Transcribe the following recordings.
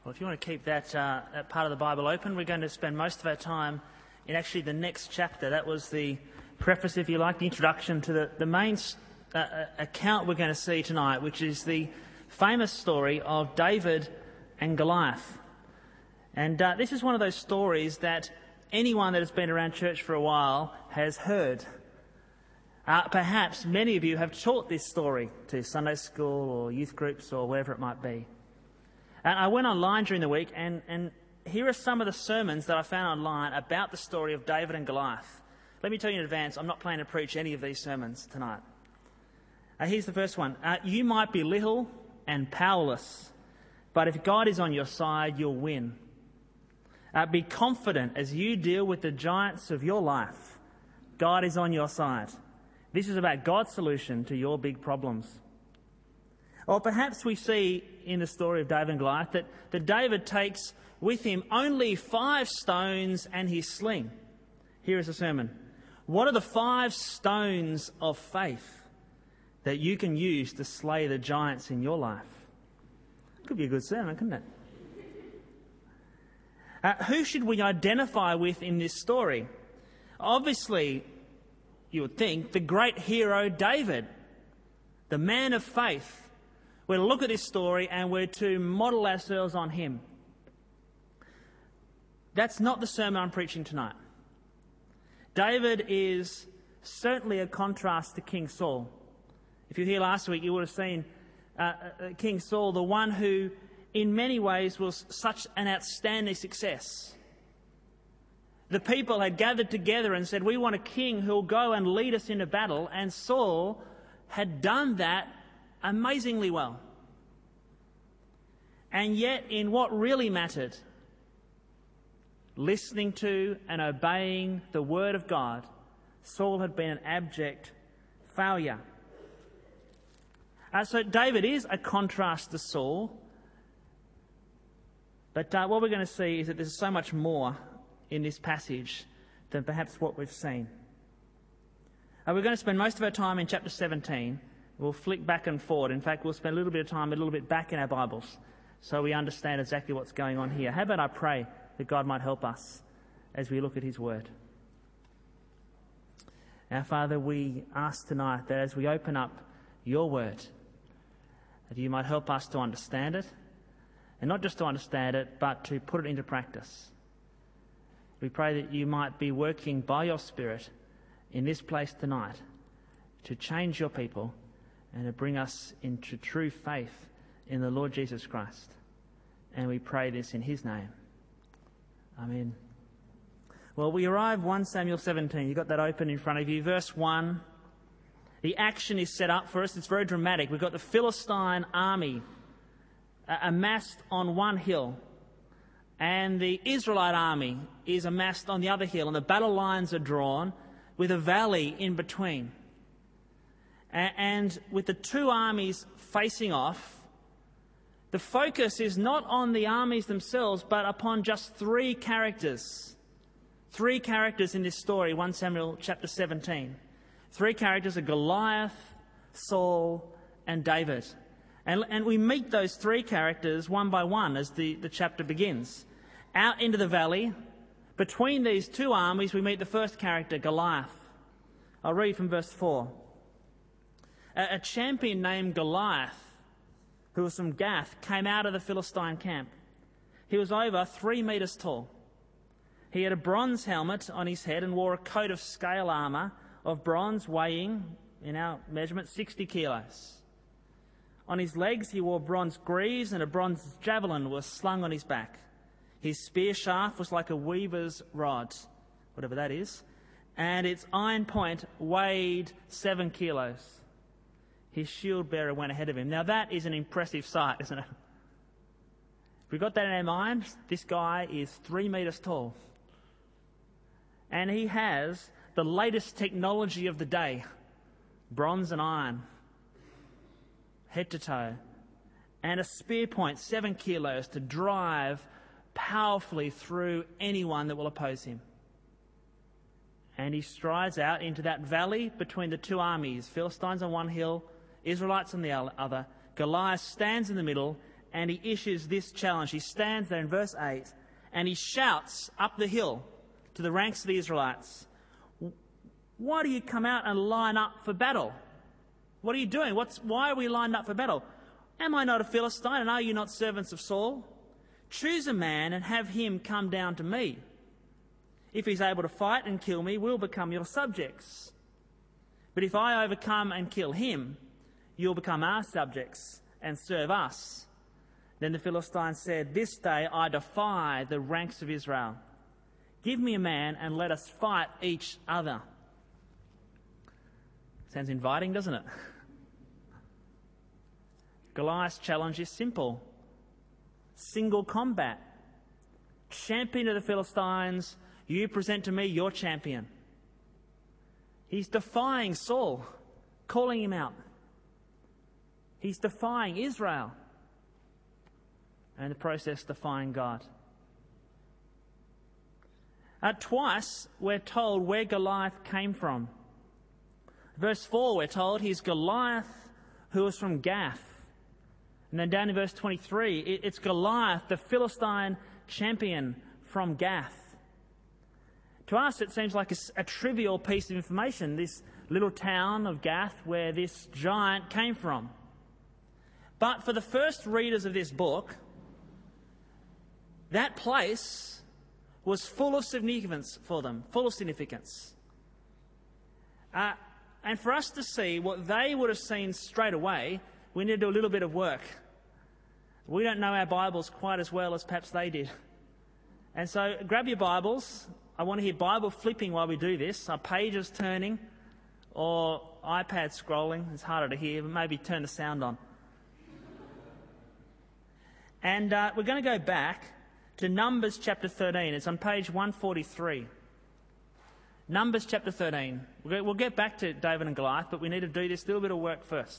Well, if you want to keep that part of the Bible open, we're going to spend most of our time in actually the next chapter. That was the preface, if you like, the introduction to the main account we're going to see tonight, which is the famous story of David and Goliath. And this is one of those stories that anyone that has been around church for a while has heard. Perhaps many of you have taught this story to Sunday school or youth groups or wherever it might be. And I went online during the week and here are some of the sermons that I found online about the story of David and Goliath. Let me tell you in advance, I'm not planning to preach any of these sermons tonight. Here's the first one. You might be little and powerless, but if God is on your side, you'll win. Be confident as you deal with the giants of your life. God is on your side. This is about God's solution to your big problems. Or perhaps we see in the story of David and Goliath that David takes with him only 5 stones and his sling. Here is a sermon. What are the 5 stones of faith that you can use to slay the giants in your life? Could be a good sermon, couldn't it? Who should we identify with in this story? Obviously, you would think, the great hero David, the man of faith. We're to look at this story and we're to model ourselves on him. That's not the sermon I'm preaching tonight. David is certainly a contrast to King Saul. If you were here last week, you would have seen King Saul, the one who in many ways was such an outstanding success. The people had gathered together and said, we want a king who will go and lead us into battle, and Saul had done that amazingly well. And yet, in what really mattered, listening to and obeying the word of God, Saul had been an abject failure. So David is a contrast to Saul. But what we're going to see is that there's so much more in this passage than perhaps what we've seen. We're going to spend most of our time in chapter 17. We'll flick back and forward. In fact, we'll spend a little bit of time a little bit back in our Bibles so we understand exactly what's going on here. How about I pray that God might help us as we look at his word. Our Father, we ask tonight that as we open up your word, that you might help us to understand it, and not just to understand it, but to put it into practice. We pray that you might be working by your Spirit in this place tonight to change your people and to bring us into true faith in the Lord Jesus Christ. And we pray this in his name. Amen. Well, we arrive 1 Samuel 17. You've got that open in front of you. Verse 1. The action is set up for us. It's very dramatic. We've got the Philistine army amassed on one hill, and the Israelite army is amassed on the other hill, and the battle lines are drawn with a valley in between. And with the two armies facing off, the focus is not on the armies themselves, but upon just 3 characters. 3 characters in this story, 1 Samuel chapter 17. 3 characters are Goliath, Saul, and David. And we meet those 3 characters one by one as the chapter begins. Out into the valley, between these 2 armies, we meet the first character, Goliath. I'll read from verse 4. A champion named Goliath, who was from Gath, came out of the Philistine camp. He was over 3 meters tall. He had a bronze helmet on his head and wore a coat of scale armour of bronze weighing, in our measurement, 60 kilos. On his legs he wore bronze greaves, and a bronze javelin was slung on his back. His spear shaft was like a weaver's rod, whatever that is, and its iron point weighed 7 kilos. His shield bearer went ahead of him. Now that is an impressive sight, isn't it? If we've got that in our minds, this guy is 3 meters tall. And he has the latest technology of the day, bronze and iron, head to toe, and a spear point, 7 kilos, to drive powerfully through anyone that will oppose him. And he strides out into that valley between the 2 armies, Philistines on one hill, Israelites on the other. Goliath stands in the middle and he issues this challenge. He stands there in verse 8 and he shouts up the hill to the ranks of the Israelites, "Why do you come out and line up for battle? What are you doing? Why are we lined up for battle? Am I not a Philistine, and are you not servants of Saul? Choose a man and have him come down to me. If he's able to fight and kill me, we'll become your subjects. But if I overcome and kill him, you'll become our subjects and serve us." Then the Philistines said, "This day I defy the ranks of Israel. Give me a man and let us fight each other." Sounds inviting, doesn't it? Goliath's challenge is simple. Single combat. Champion of the Philistines, you present to me your champion. He's defying Saul, calling him out. He's defying Israel, and in the process defying God. Twice we're told where Goliath came from. Verse 4 we're told he's Goliath who was from Gath. And then down in verse 23, it's Goliath, the Philistine champion from Gath. To us, it seems like a trivial piece of information, this little town of Gath where this giant came from. But for the first readers of this book, that place was full of significance for them, full of significance. And for us to see what they would have seen straight away, we need to do a little bit of work. We don't know our Bibles quite as well as perhaps they did. And so grab your Bibles. I want to hear Bible flipping while we do this. Our pages turning or iPad scrolling. It's harder to hear, but maybe turn the sound on. And we're going to go back to Numbers chapter 13. It's on page 143. Numbers chapter 13. We'll get back to David and Goliath, but we need to do this little bit of work first.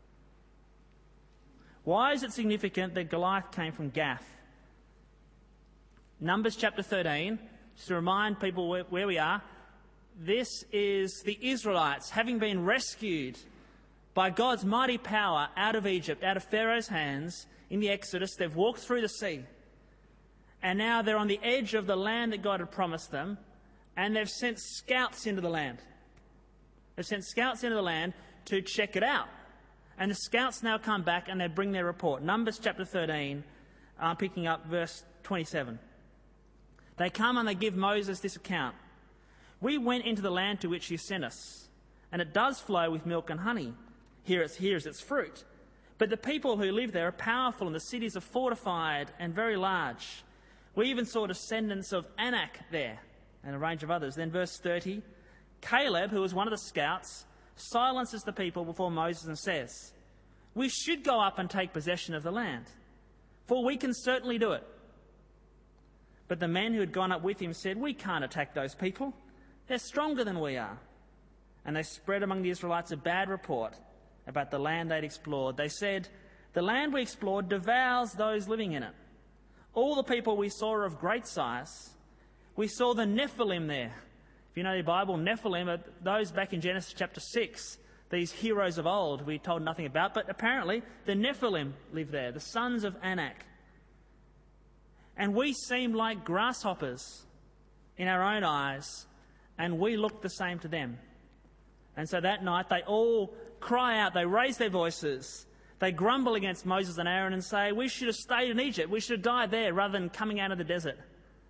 Why is it significant that Goliath came from Gath? Numbers chapter 13, just to remind people where we are, this is the Israelites having been rescued by God's mighty power out of Egypt, out of Pharaoh's hands in the Exodus. They've walked through the sea. And now they're on the edge of the land that God had promised them, and they've sent scouts into the land. They've sent scouts into the land to check it out. And the scouts now come back and they bring their report. Numbers chapter 13, picking up verse 27. They come and they give Moses this account. "We went into the land to which you sent us, and it does flow with milk and honey. Here is its fruit. But the people who live there are powerful, and the cities are fortified and very large. We even saw descendants of Anak there," and a range of others. Then verse 30, Caleb, who was one of the scouts, silences the people before Moses and says, "We should go up and take possession of the land, for we can certainly do it." But the men who had gone up with him said, "We can't attack those people. They're stronger than we are." And they spread among the Israelites a bad report about the land they'd explored. They said, "The land we explored devours those living in it. All the people we saw are of great size. We saw the Nephilim there." If you know your Bible, Nephilim are those back in Genesis chapter 6, these heroes of old we're told nothing about, but apparently the Nephilim live there, the sons of Anak. "And we seemed like grasshoppers in our own eyes, and we looked the same to them." And so that night they all cry out, they raise their voices, they grumble against Moses and Aaron and say, "We should have stayed in Egypt, we should have died there rather than coming out of the desert.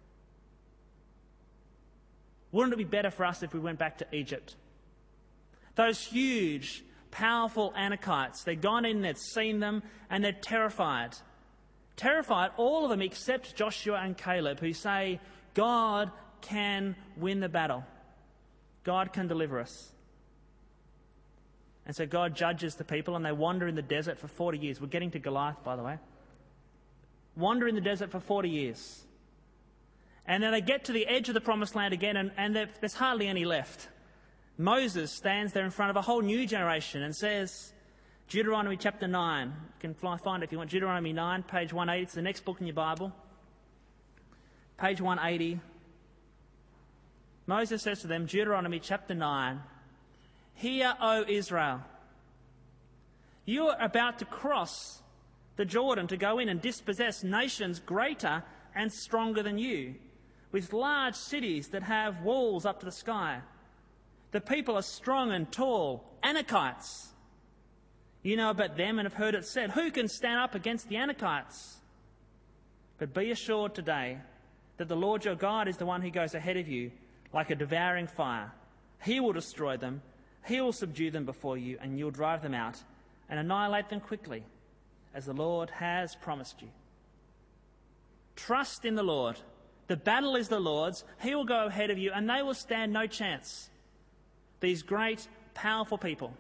Wouldn't it be better for us if we went back to Egypt?" Those huge, powerful Anakites, they've gone in, they've seen them, and they're terrified. Terrified, all of them except Joshua and Caleb, who say, God can win the battle. God can deliver us. And so God judges the people, and they wander in the desert for 40 years. We're getting to Goliath, by the way. Wander in the desert for 40 years. And then they get to the edge of the promised land again, and there's hardly any left. Moses stands there in front of a whole new generation and says, Deuteronomy chapter 9. You can find it if you want. Deuteronomy 9, page 180. It's the next book in your Bible. Page 180. Moses says to them, Deuteronomy chapter 9, "Hear, O Israel, you are about to cross the Jordan, to go in and dispossess nations greater and stronger than you, with large cities that have walls up to the sky. The people are strong and tall, Anakites. You know about them and have heard it said, who can stand up against the Anakites? But be assured today that the Lord your God is the one who goes ahead of you like a devouring fire. He will destroy them, he will subdue them before you, and you'll drive them out and annihilate them quickly, as the Lord has promised you. Trust in the Lord. The battle is the Lord's. He will go ahead of you, and they will stand no chance. These great, powerful people.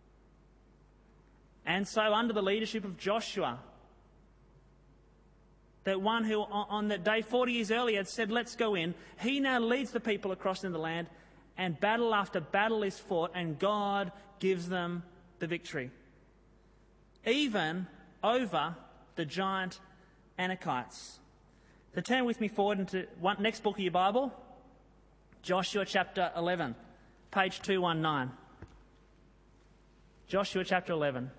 And so, under the leadership of Joshua, that one who on that day 40 years earlier had said, let's go in, he now leads the people across into the land, and battle after battle is fought, and God gives them the victory. Even over the giant Anakites. So turn with me forward into next book of your Bible, Joshua chapter 11, page 219. Joshua chapter 11.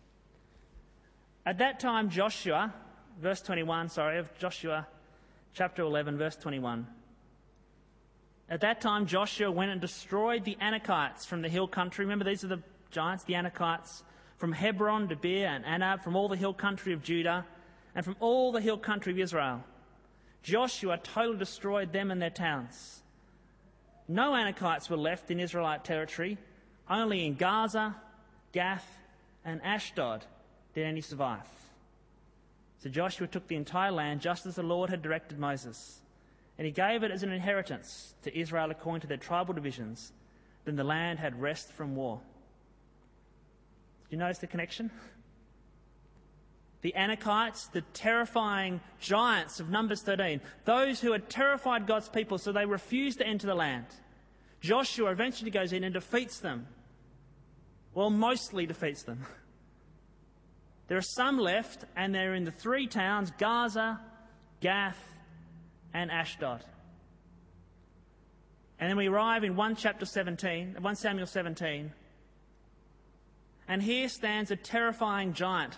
At that time Joshua, verse 21, of Joshua chapter 11, verse 21. At that time Joshua went and destroyed the Anakites from the hill country. Remember, these are the giants, the Anakites, from Hebron, Debir and Anab, from all the hill country of Judah, and from all the hill country of Israel. Joshua totally destroyed them and their towns. No Anakites were left in Israelite territory. Only in Gaza, Gath, and Ashdod did any survive. So Joshua took the entire land just as the Lord had directed Moses, and he gave it as an inheritance to Israel according to their tribal divisions. Then the land had rest from war. Did you notice the connection? The Anakites, the terrifying giants of Numbers 13, those who had terrified God's people so they refused to enter the land. Joshua eventually goes in and defeats them. Well, mostly defeats them. There are some left, and they're in the three towns, Gaza, Gath, and Ashdod. And then we arrive in 1 Samuel 17, and here stands a terrifying giant,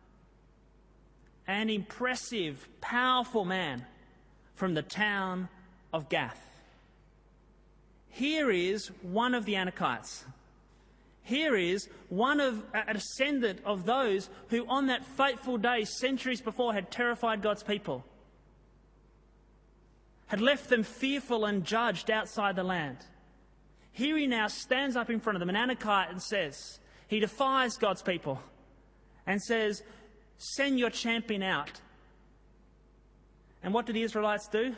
an impressive, powerful man from the town of Gath. Here is one of the Anakites. Here is a descendant of those who on that fateful day, centuries before, had terrified God's people, had left them fearful and judged outside the land. Here he now stands up in front of them, an Anakite, and says, he defies God's people and says, send your champion out. And what do the Israelites do?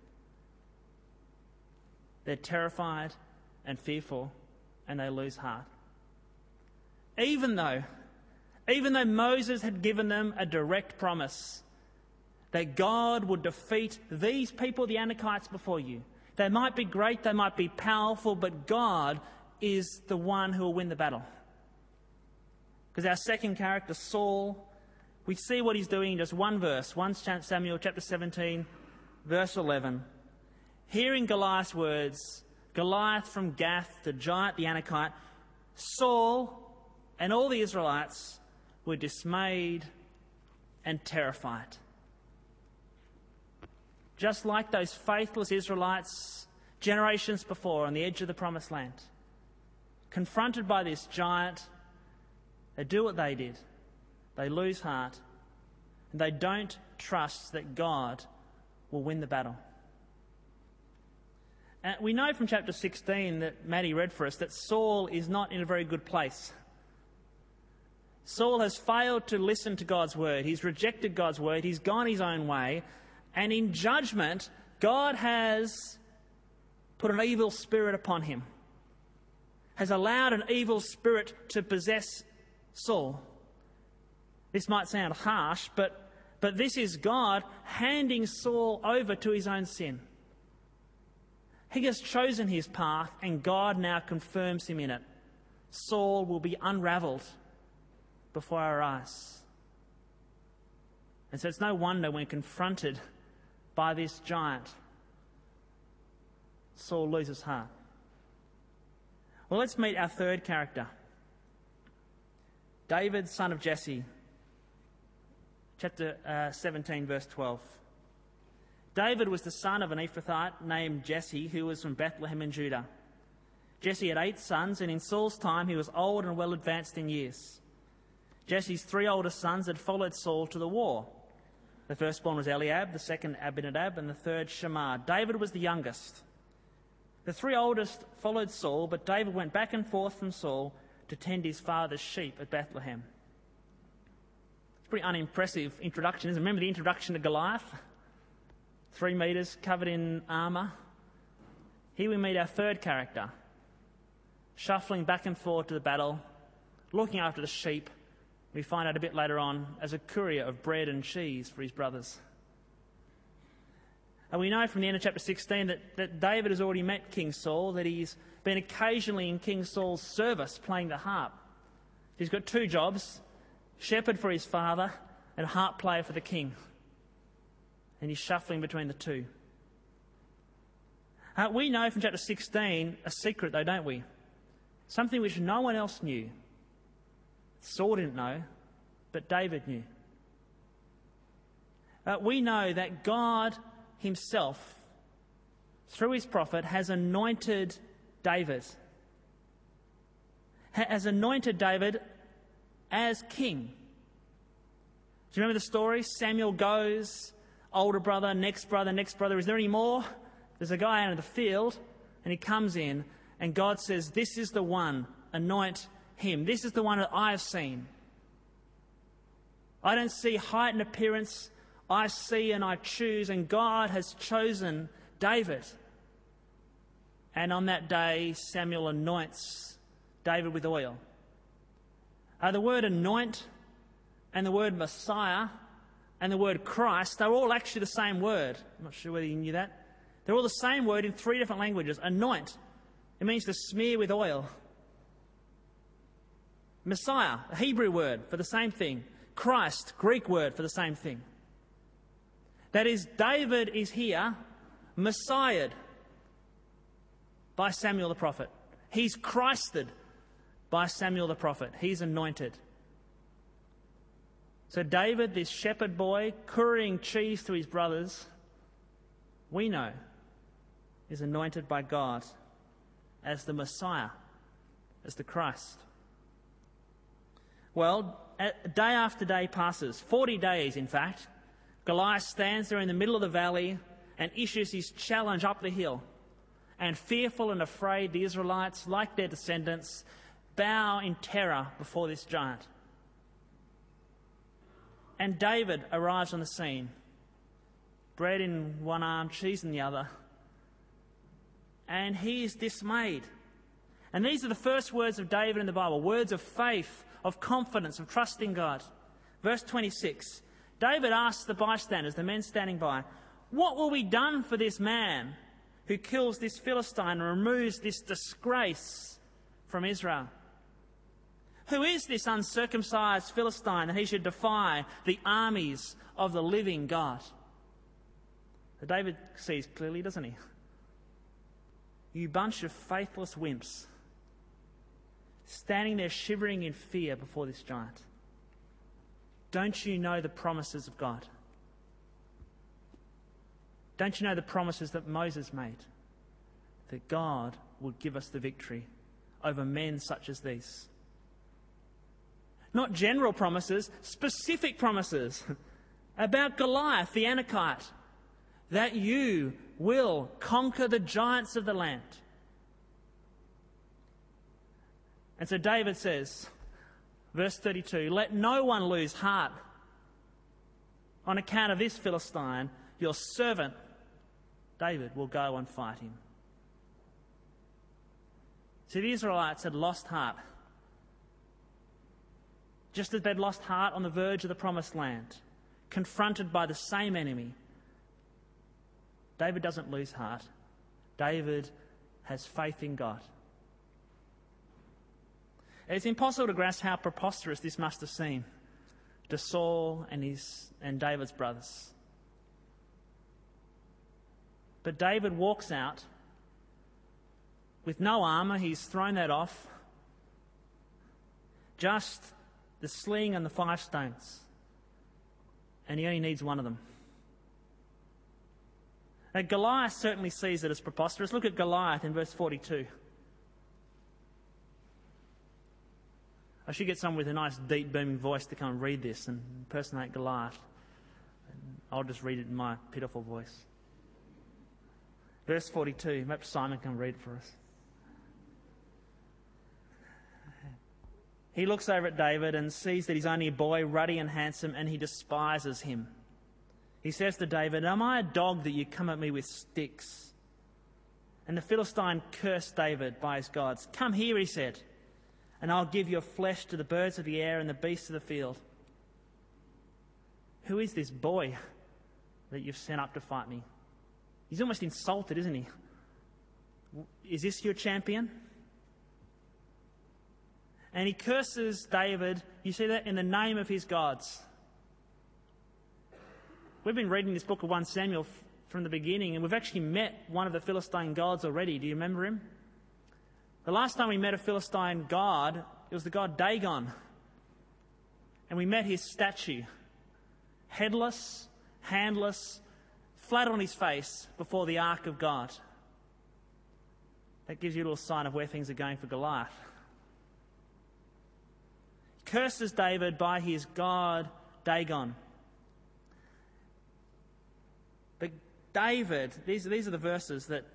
They're terrified and fearful, and they lose heart. Even though Moses had given them a direct promise that God would defeat these people, the Anakites, before you. They might be great, they might be powerful, but God is the one who will win the battle. Because our second character, Saul, we see what he's doing in just one verse, 1 Samuel chapter 17, verse 11. Hearing Goliath's words, Goliath from Gath, the giant, the Anakite, Saul and all the Israelites were dismayed and terrified. Just like those faithless Israelites generations before on the edge of the promised land. Confronted by this giant, they do what they did. They lose heart, and they don't trust that God will win the battle. And we know from chapter 16 that Maddie read for us that Saul is not in a very good place. Saul has failed to listen to God's word. He's rejected God's word. He's gone his own way. And in judgment, God has put an evil spirit upon him. Has allowed an evil spirit to possess Saul. This might sound harsh, but this is God handing Saul over to his own sin. He has chosen his path, and God now confirms him in it. Saul will be unravelled before our eyes. And so it's no wonder when confronted by this giant, Saul loses heart. Well, let's meet our third character. David, son of Jesse. chapter 17, verse 12. David was the son of an Ephrathite named Jesse, who was from Bethlehem in Judah. Jesse had 8 sons, and in Saul's time he was old and well advanced in years. Jesse's 3 oldest sons had followed Saul to the war. The firstborn was Eliab, the second Abinadab, and the third Shammah. David was the youngest. The 3 oldest followed Saul, but David went back and forth from Saul to tend his father's sheep at Bethlehem. It's a pretty unimpressive introduction, isn't it? Remember the introduction to Goliath? 3 metres, covered in armour. Here we meet our third character, shuffling back and forth to the battle, looking after the sheep. We find out a bit later on as a courier of bread and cheese for his brothers. And we know from the end of chapter 16 that David has already met King Saul, that he's been occasionally in King Saul's service playing the harp. He's got 2 jobs, shepherd for his father and harp player for the king. And he's shuffling between the 2. We know from chapter 16 a secret though, don't we? Something which no one else knew. Saul didn't know, but David knew. We know that God himself, through his prophet, has anointed David. Has anointed David as king. Do you remember the story? Samuel goes, older brother, next brother, next brother. Is there any more? There's a guy out in the field, and he comes in, and God says, this is the one, anoint him. This is the one that I have seen. I don't see height and appearance. I see and I choose, and God has chosen David. And on that day, Samuel anoints David with oil. The word anoint and the word Messiah and the word Christ, they're all actually the same word. I'm not sure whether you knew that. They're all the same word in 3 different languages. Anoint, it means to smear with oil. Messiah, a Hebrew word for the same thing. Christ, Greek word for the same thing. That is, David is here, Messiahed by Samuel the prophet. He's Christed by Samuel the prophet. He's anointed. So David, this shepherd boy, couriering cheese to his brothers, we know, is anointed by God as the Messiah, as the Christ. Well, day after day passes, 40 days in fact. Goliath stands there in the middle of the valley and issues his challenge up the hill. And fearful and afraid, the Israelites, like their descendants, bow in terror before this giant. And David arrives on the scene, bread in one arm, cheese in the other, and he is dismayed. And these are the first words of David in the Bible, words of faith, of confidence, of trust in God. Verse 26, David asks the bystanders, the men standing by, what will be done for this man who kills this Philistine and removes this disgrace from Israel? Who is this uncircumcised Philistine that he should defy the armies of the living God? But David sees clearly, doesn't he? You bunch of faithless wimps, standing there shivering in fear before this giant. Don't you know the promises of God? Don't you know the promises that Moses made? That God would give us the victory over men such as these. Not general promises, specific promises about Goliath the Anakite, that you will conquer the giants of the land. And so David says, verse 32, let no one lose heart on account of this Philistine. Your servant David will go and fight him. See, the Israelites had lost heart. Just as they'd lost heart on the verge of the promised land, confronted by the same enemy, David doesn't lose heart. David has faith in God. It's impossible to grasp how preposterous this must have seemed to Saul and David's brothers. But David walks out with no armour. He's thrown that off. Just the sling and the 5 stones. and he only needs one of them. Now, Goliath certainly sees it as preposterous. Look at Goliath in verse 42. I should get someone with a nice, deep, booming voice to come and read this and impersonate Goliath. I'll just read it in my pitiful voice. Verse 42. Perhaps Simon can read it for us. He looks over at David and sees that he's only a boy, ruddy and handsome, and he despises him. He says to David, "Am I a dog that you come at me with sticks?" And the Philistine cursed David by his gods. "Come here," he said, "and I'll give your flesh to the birds of the air and the beasts of the field." Who is this boy that you've sent up to fight me? He's almost insulted, isn't he? Is this your champion? And he curses David, you see that, in the name of his gods. We've been reading this book of 1 Samuel from the beginning, and we've actually met one of the Philistine gods already. Do you remember him? The last time we met a Philistine god, it was the god Dagon. And we met his statue, headless, handless, flat on his face before the ark of God. That gives you a little sign of where things are going for Goliath. He curses David by his god Dagon. But David, these are the verses that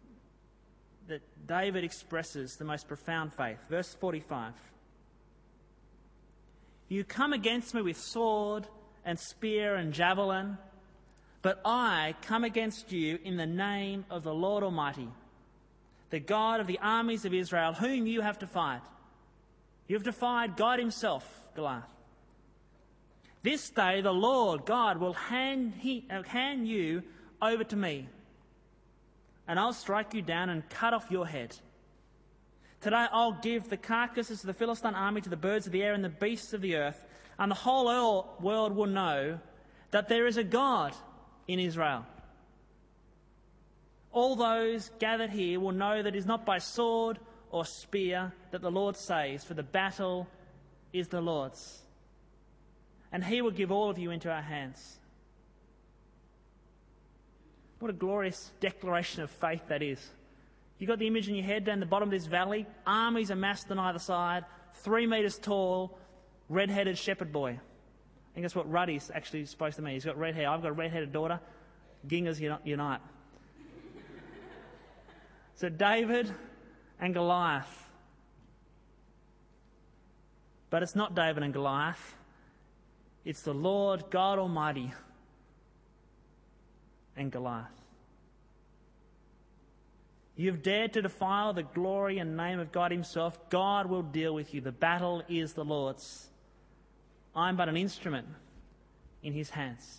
David expresses the most profound faith. Verse 45. "You come against me with sword and spear and javelin, but I come against you in the name of the Lord Almighty, the God of the armies of Israel, whom you have defied." You have defied God himself, Goliath. "This day the Lord God will hand you over to me, and I'll strike you down and cut off your head. Today I'll give the carcasses of the Philistine army to the birds of the air and the beasts of the earth, and the whole world will know that there is a God in Israel. All those gathered here will know that it is not by sword or spear that the Lord saves, for the battle is the Lord's. And he will give all of you into our hands." What a glorious declaration of faith that is. You've got the image in your head down the bottom of this valley, armies amassed on either side, 3 metres tall, red-headed shepherd boy. I think that's what Ruddy's actually supposed to mean. He's got red hair. I've got a red-headed daughter. Gingers unite. So David and Goliath. But it's not David and Goliath. It's the Lord God Almighty and Goliath. You've dared to defile the glory and name of God himself. God will deal with you. The battle is the Lord's. I'm but an instrument in his hands.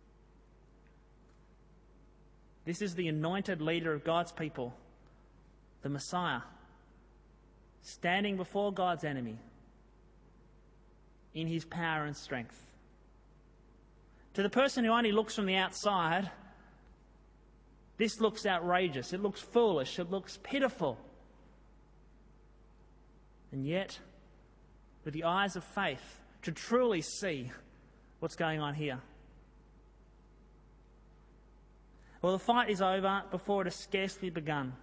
This is the anointed leader of God's people, the Messiah, standing before God's enemy in his power and strength. To the person who only looks from the outside, this looks outrageous, it looks foolish, it looks pitiful. And yet, with the eyes of faith, to truly see what's going on here. Well, the fight is over before it has scarcely begun.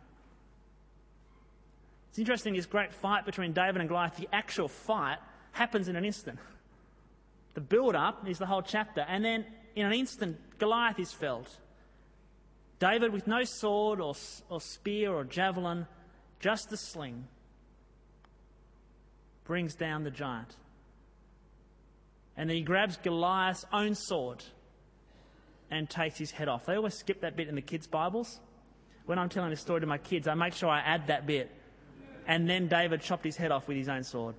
It's interesting, this great fight between David and Goliath, the actual fight happens in an instant. The build-up is the whole chapter, and then in an instant, Goliath is felled. David, with no sword or spear or javelin, just a sling, brings down the giant. And then he grabs Goliath's own sword and takes his head off. They always skip that bit in the kids' Bibles. When I'm telling a story to my kids, I make sure I add that bit. And then David chopped his head off with his own sword.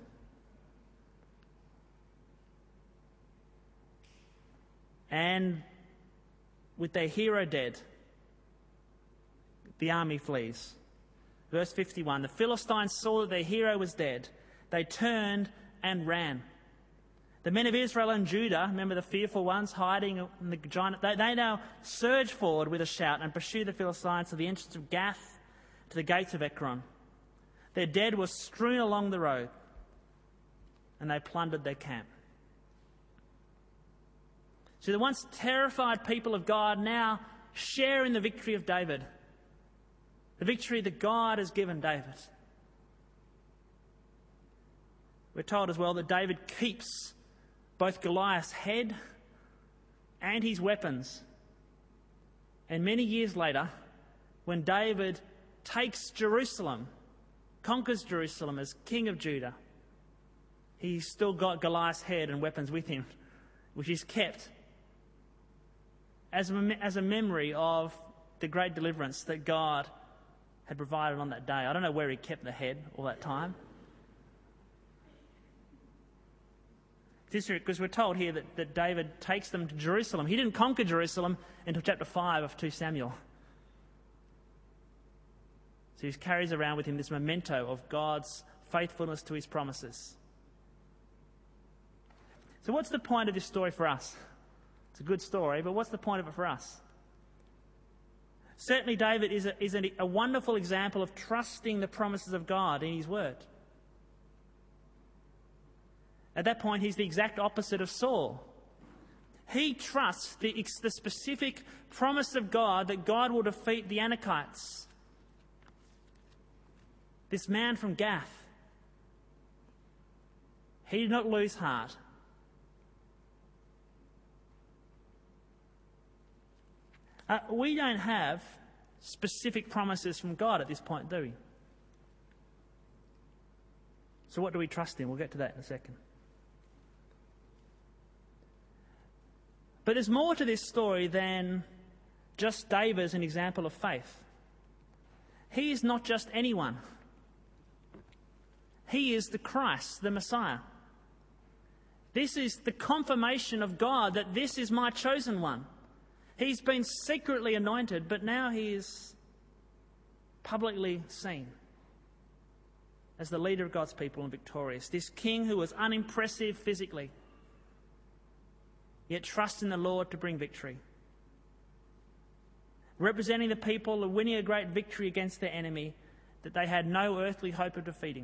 And with their hero dead, the army flees. Verse 51, the Philistines saw that their hero was dead. They turned and ran. The men of Israel and Judah, remember the fearful ones hiding in the giant, they now surge forward with a shout and pursue the Philistines to the entrance of Gath, to the gates of Ekron. Their dead were strewn along the road, and they plundered their camp. So the once terrified people of God now share in the victory of David. The victory that God has given David. We're told as well that David keeps both Goliath's head and his weapons. And many years later, when David takes Jerusalem, conquers Jerusalem as king of Judah, he's still got Goliath's head and weapons with him, which is kept as a memory of the great deliverance that God had provided on that day. I don't know where he kept the head all that time. It's interesting because we're told here that David takes them to Jerusalem. He didn't conquer Jerusalem until chapter 5 of 2 Samuel. So he carries around with him this memento of God's faithfulness to his promises. So what's the point of this story for us? It's a good story, but what's the point of it for us? Certainly David is a wonderful example of trusting the promises of God in his word. At that point, he's the exact opposite of Saul. He trusts the specific promise of God that God will defeat the Anakites. This man from Gath, he did not lose heart. We don't have specific promises from God at this point, do we? So what do we trust in? We'll get to that in a second. But there's more to this story than just David as an example of faith. He is not just anyone. He is the Christ, the Messiah. This is the confirmation of God that this is my chosen one. He's been secretly anointed, but now he is publicly seen as the leader of God's people and victorious. This king who was unimpressive physically, yet trust in the Lord to bring victory. Representing the people and winning a great victory against their enemy that they had no earthly hope of defeating.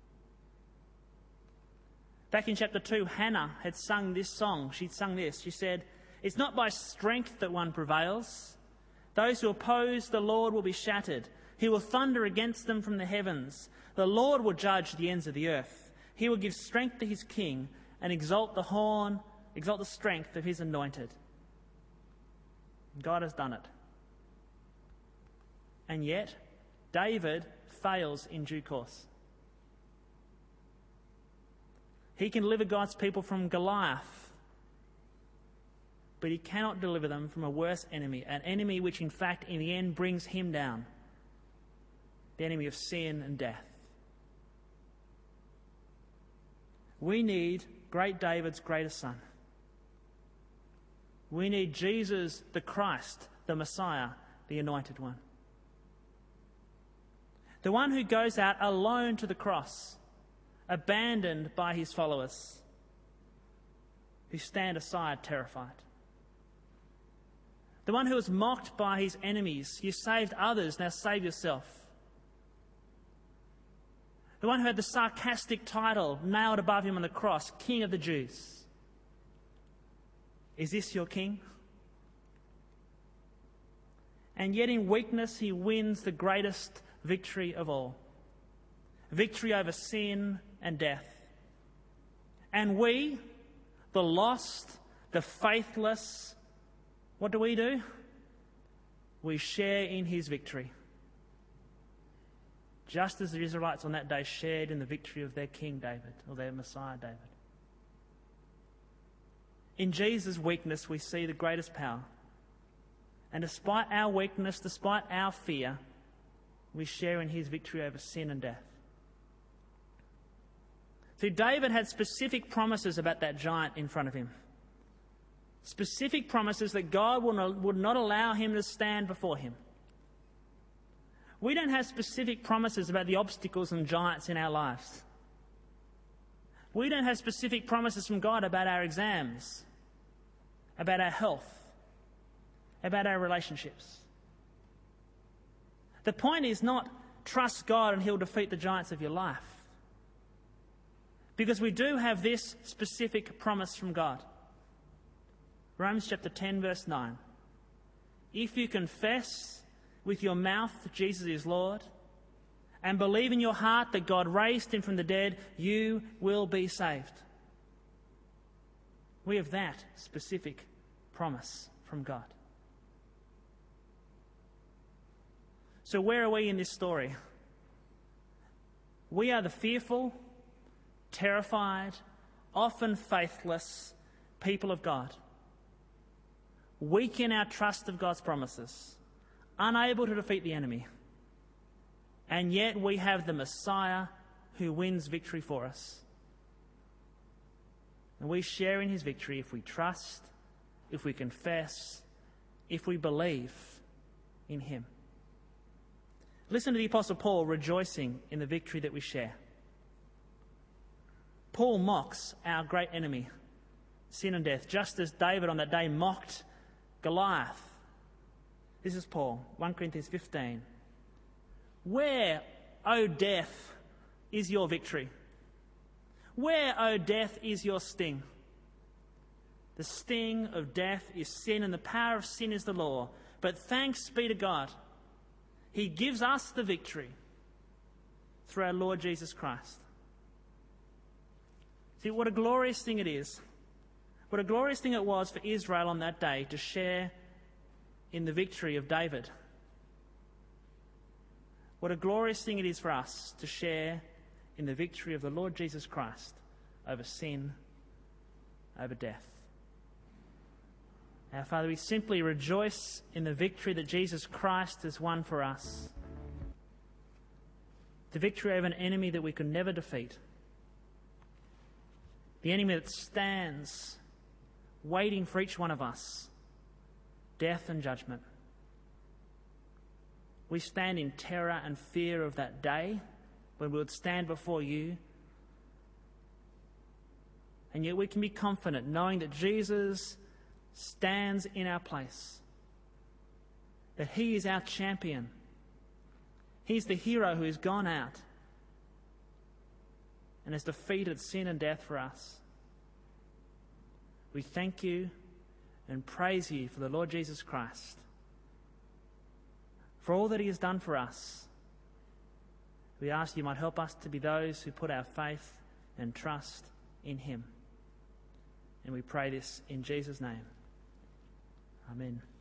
Back in chapter 2, Hannah had sung this song. She'd sung this. She said, "It's not by strength that one prevails. Those who oppose the Lord will be shattered. He will thunder against them from the heavens. The Lord will judge the ends of the earth. He will give strength to his king and exalt the strength of his anointed." God has done it. And yet, David fails in due course. He can deliver God's people from Goliath, but he cannot deliver them from a worse enemy, an enemy which in fact in the end brings him down, the enemy of sin and death. We need great David's greatest son. We need Jesus, the Christ, the Messiah, the Anointed One. The one who goes out alone to the cross, abandoned by his followers, who stand aside terrified. The one who was mocked by his enemies. You saved others, now save yourself. The one who had the sarcastic title nailed above him on the cross, King of the Jews. Is this your king? And yet in weakness he wins the greatest victory of all. Victory over sin and death. And we, the lost, the faithless, what do? We share in his victory. Just as the Israelites on that day shared in the victory of their King David, or their Messiah David. In Jesus' weakness we see the greatest power. And despite our weakness, despite our fear, we share in his victory over sin and death. So David had specific promises about that giant in front of him. Specific promises that God would not allow him to stand before him. We don't have specific promises about the obstacles and giants in our lives. We don't have specific promises from God about our exams, about our health, about our relationships. The point is not trust God and he'll defeat the giants of your life. Because we do have this specific promise from God. Romans chapter 10, verse 9. If you confess with your mouth that Jesus is Lord and believe in your heart that God raised him from the dead, you will be saved. We have that specific promise from God. So where are we in this story? We are the fearful, terrified, often faithless people of God, weak in our trust of God's promises, unable to defeat the enemy. And yet we have the Messiah who wins victory for us. And we share in his victory if we trust, if we confess, if we believe in him. Listen to the Apostle Paul rejoicing in the victory that we share. Paul mocks our great enemy, sin and death, just as David on that day mocked Goliath. This is Paul, 1 Corinthians 15. Where, O death, is your victory? Where, O death, is your sting? The sting of death is sin, and the power of sin is the law. But thanks be to God, he gives us the victory through our Lord Jesus Christ. See, what a glorious thing it is. What a glorious thing it was for Israel on that day to share in the victory of David. What a glorious thing it is for us to share in the victory of the Lord Jesus Christ over sin, over death. Our Father, we simply rejoice in the victory that Jesus Christ has won for us. The victory over an enemy that we could never defeat. The enemy that stands waiting for each one of us, death and judgment. We stand in terror and fear of that day when we would stand before you. And yet we can be confident knowing that Jesus stands in our place, that he is our champion. He's the hero who has gone out and has defeated sin and death for us. We thank you and praise you for the Lord Jesus Christ, for all that he has done for us. We ask you might help us to be those who put our faith and trust in him. And we pray this in Jesus' name. Amen.